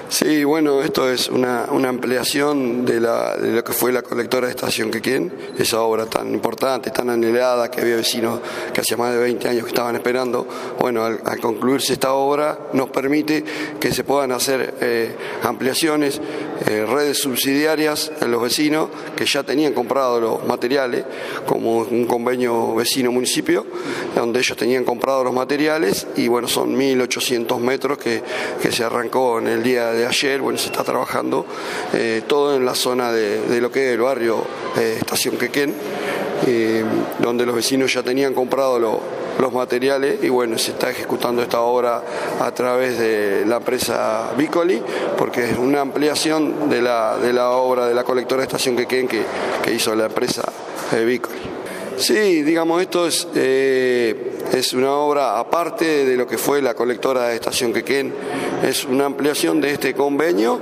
Sí, bueno, esto es una ampliación de lo que fue la colectora de Estación Quequén, esa obra tan importante, tan anhelada, que había vecinos que hacía más de 20 años que estaban esperando. Bueno, al concluirse esta obra nos permite que se puedan hacer ampliaciones, redes subsidiarias a los vecinos que ya tenían comprado los materiales, como un convenio vecino-municipio, donde ellos tenían comprado los materiales y bueno, son 1.800 metros que se arrancó en el día de ayer. Bueno, se está trabajando todo en la zona de lo que es el barrio Estación Quequén, donde los vecinos ya tenían comprado los materiales y bueno, se está ejecutando esta obra a través de la empresa Vicoli, porque es una ampliación de la obra de la colectora de Estación Quequén que hizo la empresa Vicoli. Sí, digamos, esto es una obra aparte de lo que fue la colectora de Estación Quequén, es una ampliación de este convenio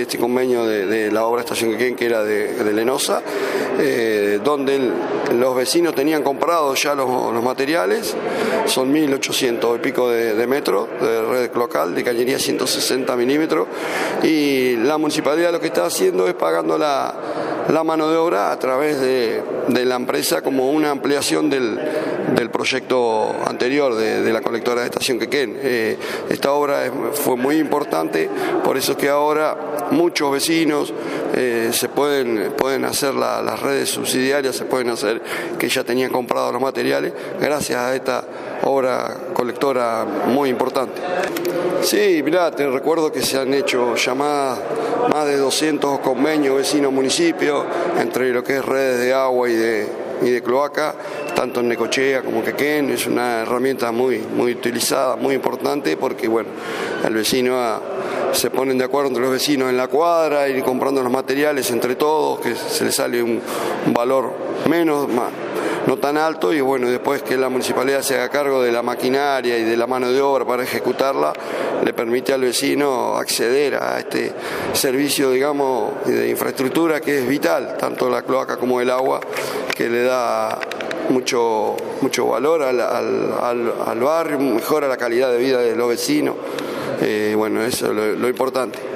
de la obra Estación Quequén, que era de Lenosa, donde los vecinos tenían comprado ya los materiales, son 1.800 y pico de metros de red cloacal, de cañería 160 milímetros, y la municipalidad lo que está haciendo es pagando la mano de obra a través de la empresa como una ampliación del proyecto anterior de la colectora de Estación Quequén. Esta obra fue muy importante, por eso es que ahora muchos vecinos se pueden hacer las redes subsidiarias, se pueden hacer que ya tenían comprado los materiales gracias a esta obra colectora muy importante. Sí, mirá, te recuerdo que se han hecho llamadas, más de 200 convenios vecino-municipio, entre lo que es redes de agua y de cloaca, tanto en Necochea como Quequén. Es una herramienta muy utilizada, muy importante, porque bueno, el vecino se ponen de acuerdo entre los vecinos en la cuadra, ir comprando los materiales entre todos, que se les sale un valor no tan alto, y bueno, después que la municipalidad se haga cargo de la maquinaria y de la mano de obra para ejecutarla, le permite al vecino acceder a este servicio, digamos, de infraestructura que es vital, tanto la cloaca como el agua, que le da mucho valor al barrio, mejora la calidad de vida de los vecinos. Bueno, eso es lo importante.